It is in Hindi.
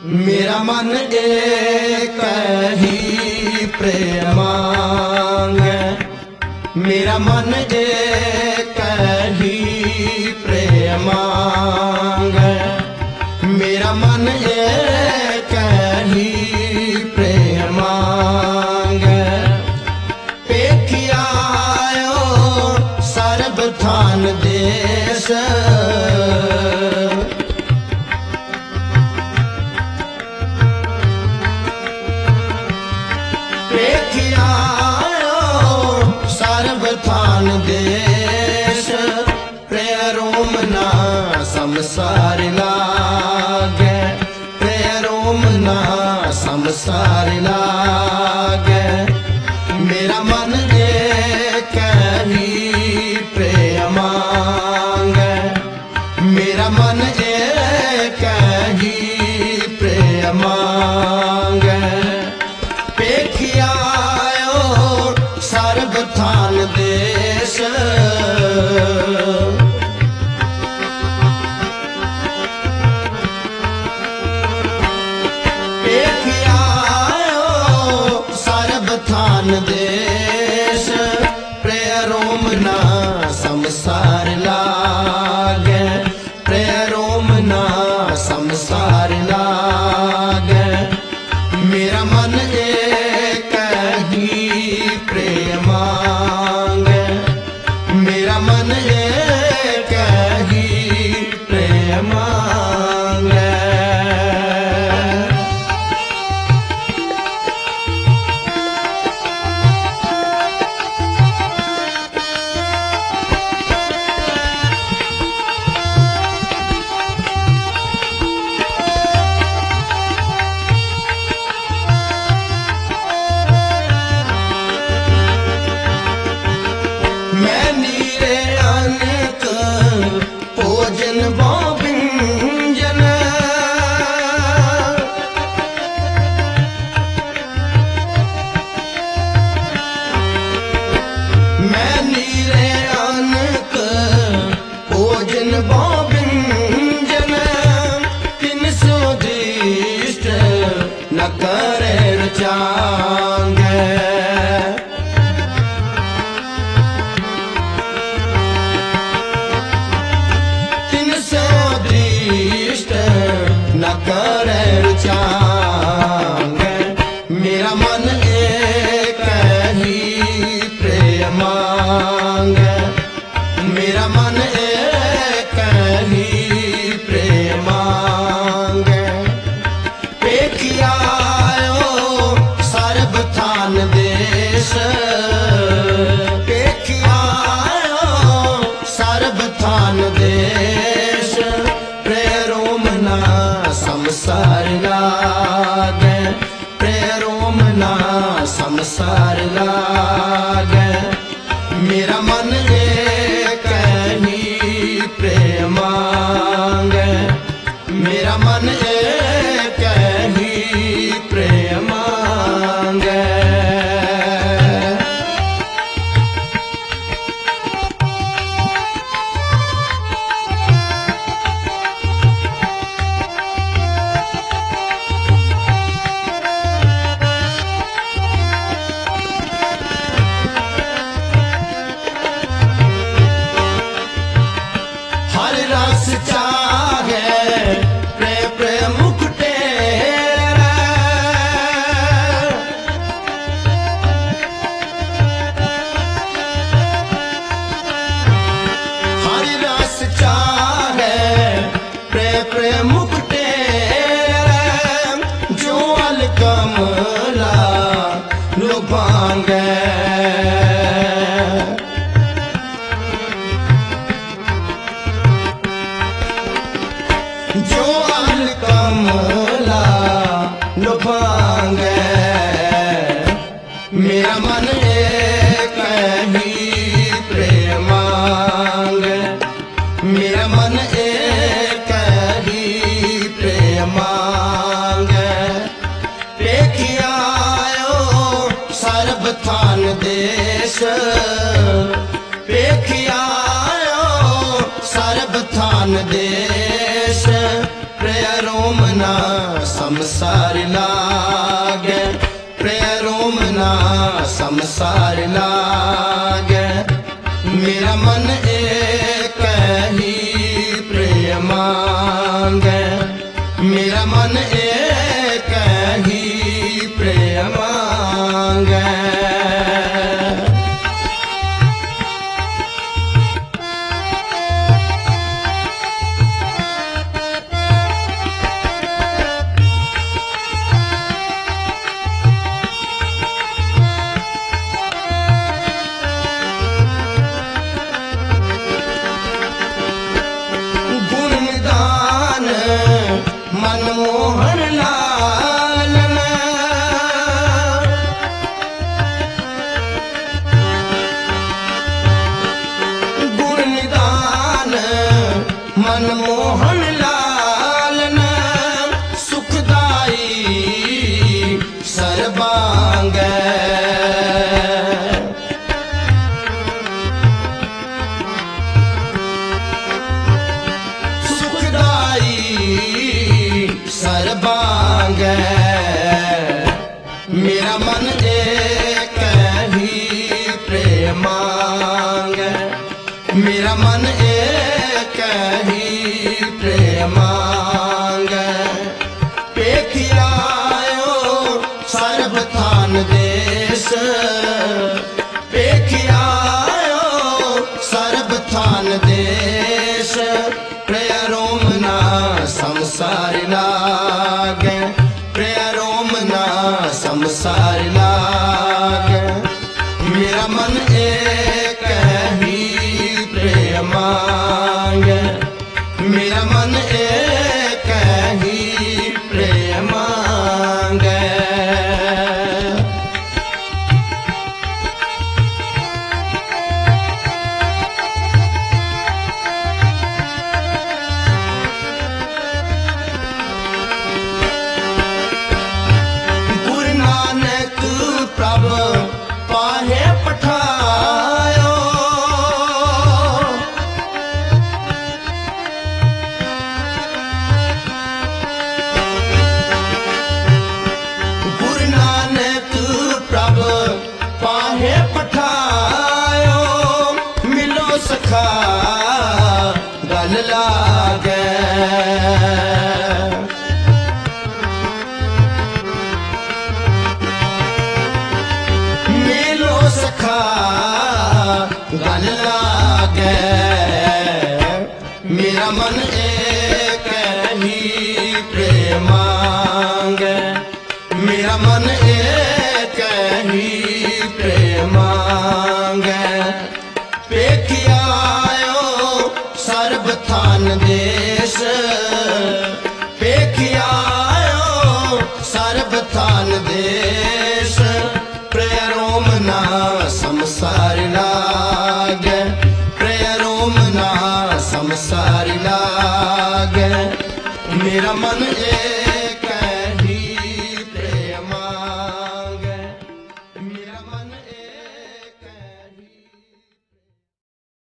मेरा मन एक ही प्रेम मांगे, मेरा मन एक ही प्रेम मांगे, मेरा मन एक ही प्रेम मांगे। पेखियायो सर्वथान देश, सर्वथान देश, प्रेरोम ना संसार लागे, प्रेरोम ना संसार लागे। मेरा मन एक ही प्रेम मांगे, मेरा मन एक ही प्रेम मांगे। पेखियायो सर्वथान देश, पेखियायो सर्वथान देश, प्रेरोम ना संसार लागे, प्रेरोम ना संसार लागे। मेरा मन एक ही प्रेम मांगे, मेरा मन एक ही प्रेम मांगे। मैं नीरे अनेक भोजन व्यंजन, मैं नीरे अनेक भोजन व्यंजन, तिन सो दृष्ट न करे रचांगे। न करे चांगे, मेरा मन एक ही प्रेम मांगे, मेरा मन एक ही प्रेम मांगे। पेखियायो सर्वथान देश, पेखियायो सर्वथान देश, प्रेरोम ना संसार लागे, प्रेरोम ना संसार लागे। मेरा मन एक ही प्रेम मांगे, मेरा मन एक ही प्रेम मांगे। हर रस चाहे प्रेम प्रेम मुकुटे, हर रस चाहे प्रेम प्रेम मुकुटे, जो अल कमला लुभांगे। जो अल कमला लुभांगे, मेरा मन एक ही प्रेम मांगे, मेरा मन एक ही प्रेम मांगे। पेखियायो सर्वथान देश, पेखियायो सर्वथान देश, प्रेरोम रोमना संसार लागे, प्रिय रोमना संसार लागे। मेरा मन एक ही प्रिय मांगे, मेरा मन एक ही प्रिय मांगे। मनमोहन लालन गुणनिदान, मनमोहन लालन सुखदाई सर्वांग। सर्वांग मेरा मन एक ही प्रिय मांगे, मेरा मन एक ही प्रिय मांगे। पेखियायो सर्वथान देश, पेखियायो सर्वथान देश। प्रिय रोमना संसार लागे, प्रिय रोमना संसार लागे। मेरा मन एक ही प्रिय मांगे, मेरा मन एक ही प्रिय मांगे। प्रभ पाहे पठायो, गुरु नानक प्रभ पाहे पठायो। मिलो सखा गल लागे, सखा गल लागे। मेरा मन एक ही प्रिय मांगे, मेरा मन एक ही प्रिय मांगे। पेखियायो सर्वथान देश, पेखियायो सर्वथान देश। प्रिय रोमना संसार लागे, प्रिय रोमना संसार लागे। मेरा मन